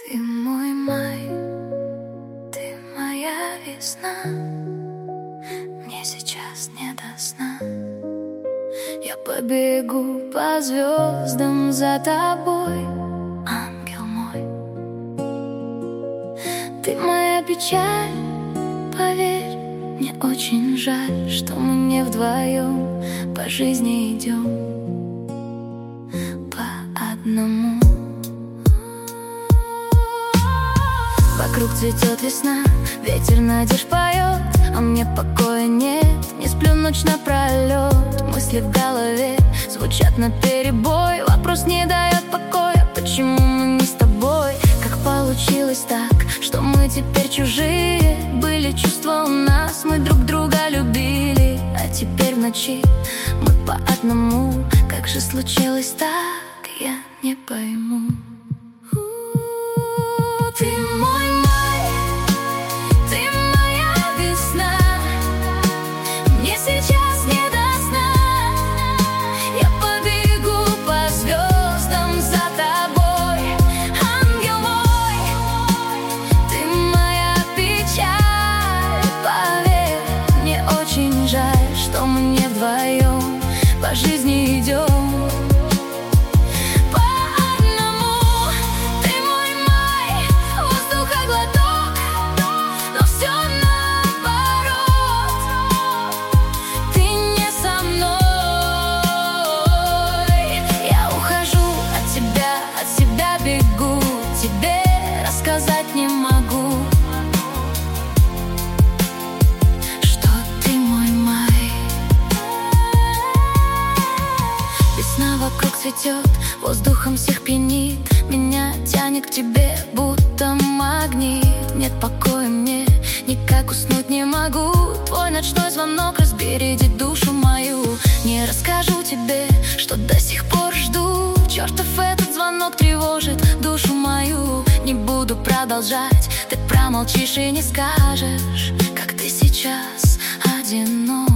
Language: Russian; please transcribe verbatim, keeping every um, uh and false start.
Ты мой май, ты моя весна. Мне сейчас не до сна. Я побегу по звездам за тобой, ангел мой. Ты моя печаль, поверь, мне очень жаль, что мы не вдвоем по жизни идем по одному. Вокруг цветет весна, ветер надежд поет, а мне покоя нет, не сплю ночь напролет. Мысли в голове звучат наперебой, вопрос не дает покоя: почему мы не с тобой? Как получилось так, что мы теперь чужие? Были чувства у нас, мы друг друга любили, а теперь в ночи мы по одному. Как же случилось так, я не пойму. Ты мой май, ты моя весна. Мне сейчас не до сна. Я побегу по звездам за тобой, ангел мой. Ты моя печаль, поверь, мне очень жаль, что мы не вдвоем по жизни идем. Сказать не могу, что ты мой май. Весна вокруг цветет, воздухом всех пьянит, меня тянет к тебе, будто магнит. Нет покоя мне, никак уснуть не могу. Твой ночной звонок разбередит душу мою. Не расскажу тебе, что до сих пор жду. Чертов этот звонок тревожит душу мою. Не буду продолжать, ты промолчишь и не скажешь, как ты сейчас одинок.